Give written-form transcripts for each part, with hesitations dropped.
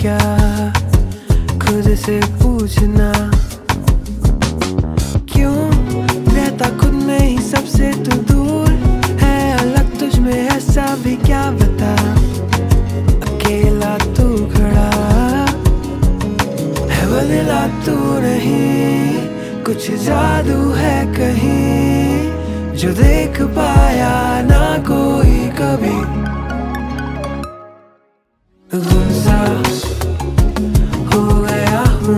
क्या खुद से पूछना, क्यों रहता खुद में ही सबसे तू दूर है, अलग तुझ में ऐसा भी क्या बता, अकेला तू खड़ा है, बदला तू नहीं, कुछ जादू है कहीं जो देख पाया ना कोई कभी। गुमसा हो गया हूँ,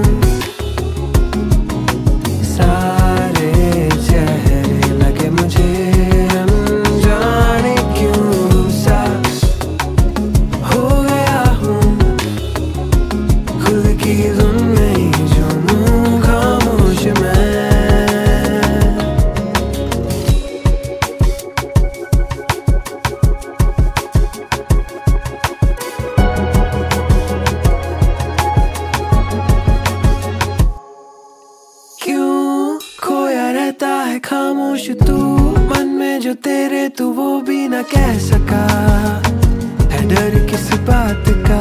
सारे चेहरे लगे मुझे अनजाने क्यों, गुमसा हो गया हूँ, खुद की धुन में जो हूँ खामोश मैं। क्यों खोया रहता है खामोश तू, मन में जो तेरे तू वो भी ना कह सका, है डर किस बात का,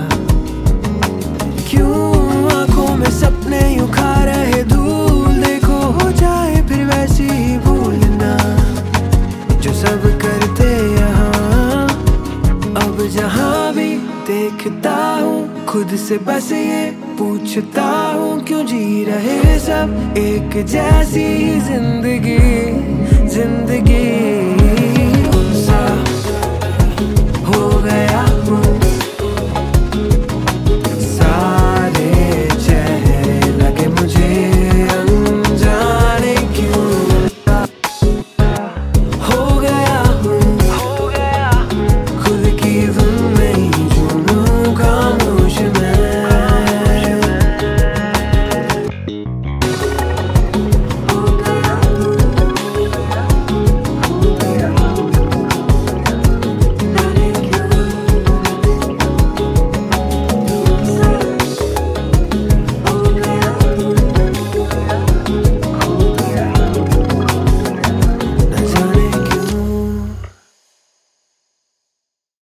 क्यों आंखों में सपने यूं खा रहे धूल, देखो हो जाए फिर वैसी ही भूलना जो सब करते यहाँ, अब जहाँ भी देखता हूँ खुद से बस ये पूछता हूँ, क्यों जी रहे सब एक जैसी जिंदगी, जिंदगी। गुमसा हो गया हूँ,